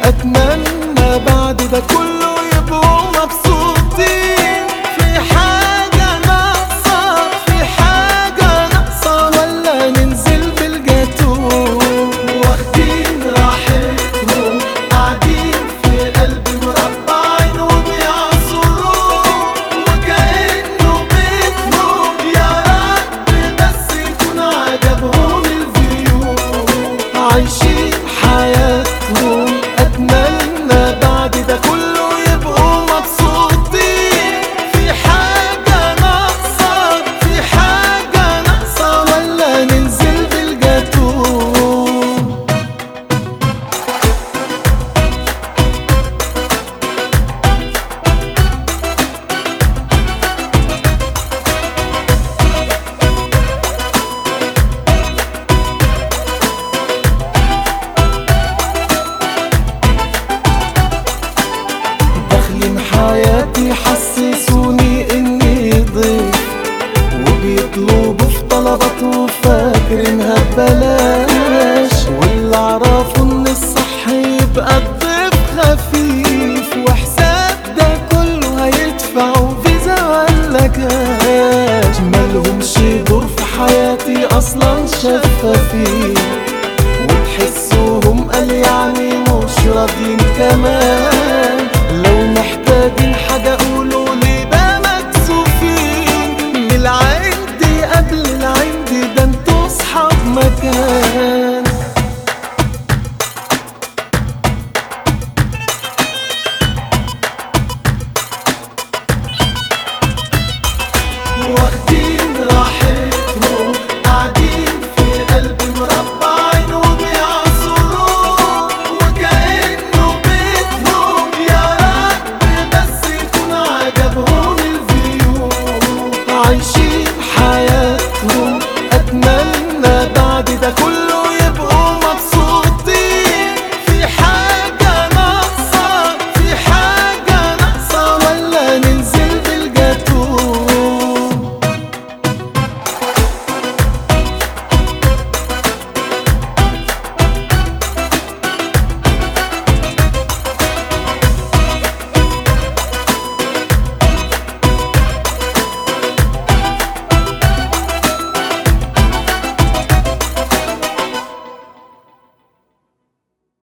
اتمنى بعد ده كله يبقوا مبسوطين. في حاجة ناقصة، في حاجة ناقصة، ولا ننزل بالجاتو واخدين راحتهم قاعدين في قلب مربعين وبيعصروه وكأنه بيتهم. يا رب بس يكون عجبهم الفيو عايشين حياتهم. اتمنى بعد ده كله يبقوا مبسوطين. في حاجة ناقصة، في حاجة ناقصة، ولا ننزل بالجاتو. داخلين حياتي حسسوني اني ضيف وبيطلبوا في طلبات وفاكرينها ببلاش. واللي اعرفه ان الصح يبقى الضيف خفيف وحساب ده كله هيدفعوا فيزا ولا كاش. مالهمش دور في حياتي اصلا شفافين وتحسوهم قال يعني مش راضيين كمان. لو محتاجين